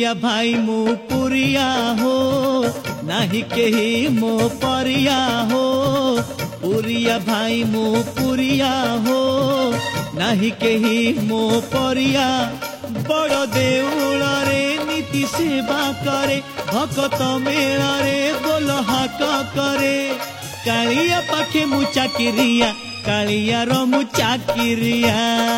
पुरिया भाई मु पुरिया हो नाही केही मो परिया हो पुरिया भाई मु पुरिया हो नाही केही मो परिया बड़ देउल रे नीति सेवा करे भक्त मेला रे बोल हाक करे कालिया पाखे मु चाकिरिया कालिया रो मु चाकिरिया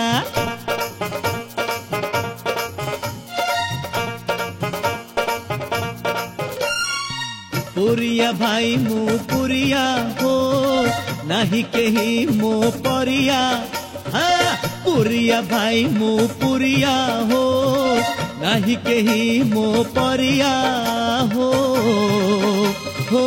पुरिया भाई मु पुरिया हो नाही केही मो परिया पुरिया भाई मु पुरिया हो नाही केही मो परिया हो हो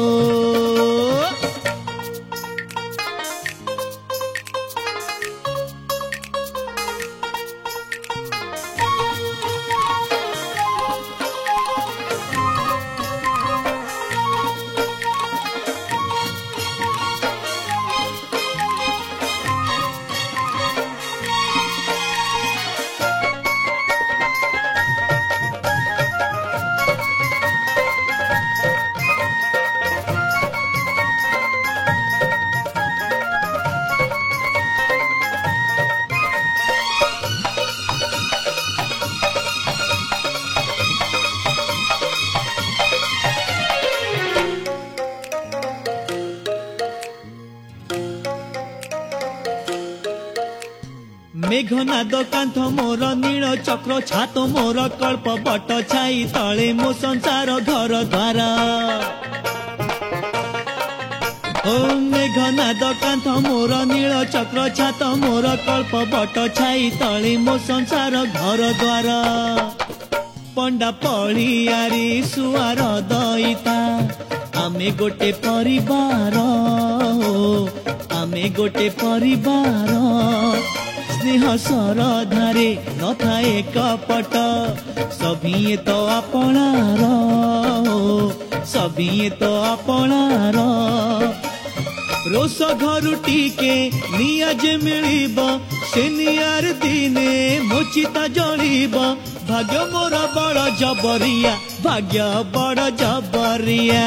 मेघनाद कांथ मोर नील चक्र छात मोर कल्प बट छाई तले मो संसार घर द्वार ओ मेघनाद कांथ मोर नील चक्र छात मोर कल्प बट छाई तले मो संसार घर द्वार पंडा पड़ियारी सुआर दईता आमे गोटे परिवार आमे गोटे परिवार स्नेह सरधारे न थाए कपट सभी तो अपनार सभी तो अपनार रोष घर टीके नियाज मिलिब से नियार दिने मोचिता जलिब भाग्य मोर बड़ जबरिया भाग्य बड़ जबरिया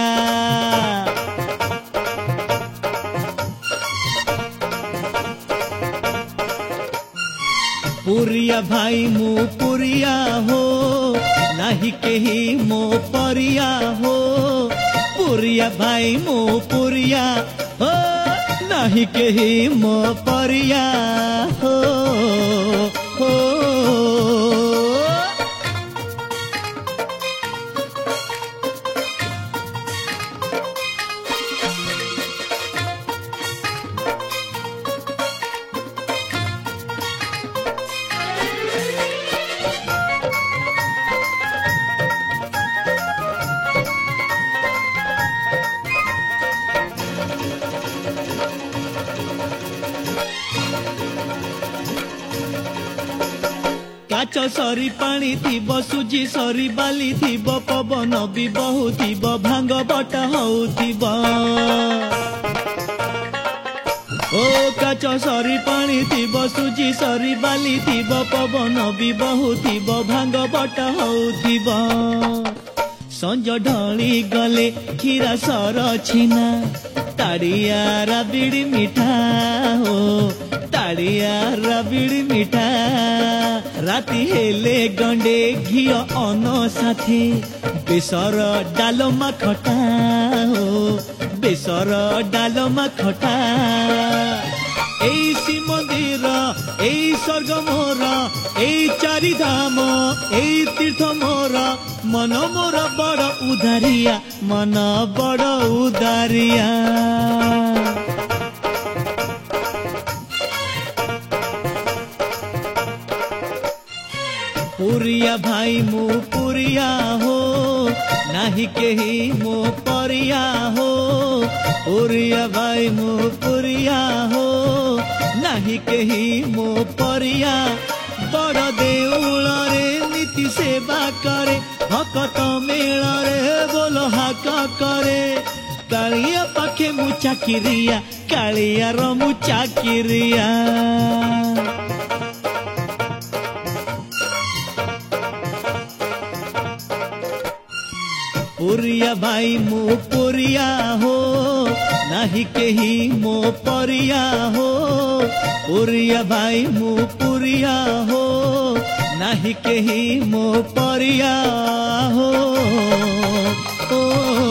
पुरिया भाई मु पुरिया हो नाही केही मो परिया हो पुरिया भाई मु पुरिया हो नाही केही मो परिया हो हो काच सरी पानी थिब सुजी सरी बाली थिब पवन भी बहु थिब भांग बटा होउथिब ओ काच सरी पानी थिब सुजी सरी बाली थिब पवन भी बहु थिब भांग बटा होउथिब संज ढली गले खीरा सर छिना ताड़िया राबिड़ी मिठा हो ताड़िया राबिड़ी मिठा राती हेले गंडे घियो अन साथी बेसर डालमा खटा हो बेसर डालमा खटा एई मंदिर एई स्वर्ग मोर एई चारि धाम एई तीर्थ मोर मन मोर बड़ उदारिया मन बड़ उदारिया पुरिया भाई मु पुरिया हो नाही केही मो परिया हो पुरिया भाई मु पुरिया हो नाही केही मो परिया बड़ देउल रे नीति सेवा करे भक्त मेला रे बोल हाक करे कालिया पाखे मु चाकिरिया कालिया रो मु चाकिरिया ओरिया भाई मो पुरिया हो नाही केही मो परिया हो ओरिया भाई मो पुरिया हो नाही केही मो परिया हो ओ